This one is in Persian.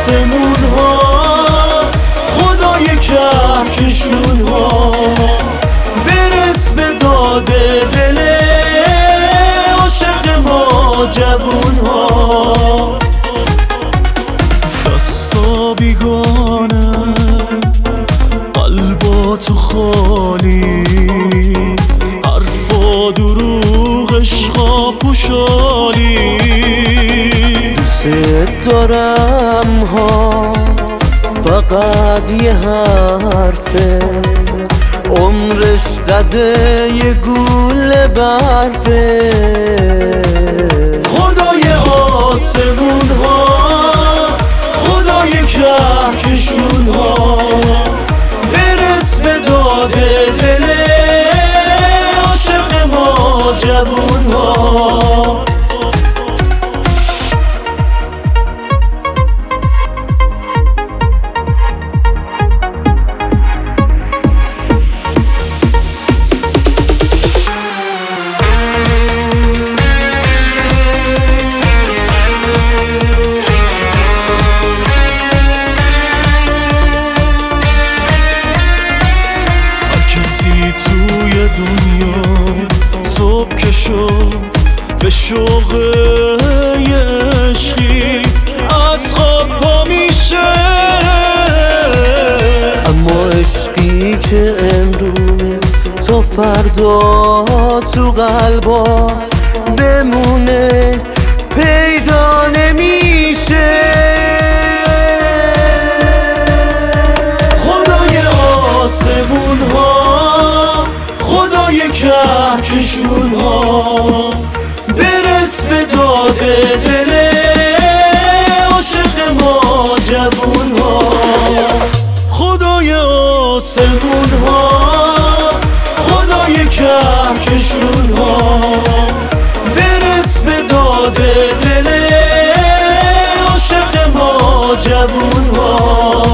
آسمون ها، خدای کهکشون ها، برس به داد دل عاشق ما جوون ها. دستا بیگانه قلبا تو خالی، حرفا دروغ عشقا پوشالی. دوست دارم ها فقط یه حرفه، عمرش قده یه گول برفه. خدای آسمون ها، خدای کهکشون ها، برس به داد دل عاشق ما جوون ها. توی دنیا صبح که شد به شوق یه عشقی از خواب پا میشه، اما عشقی که امروز تا فردا تو قلبا بمونه پیدا نمیشه. خدای آسمون ها، خدای کهکشون ها، برس به داد دل عاشق ما جوون ها. خدای آسمون ها، خدای کهکشون ها، برس به داد دل عاشق ما جوون ها.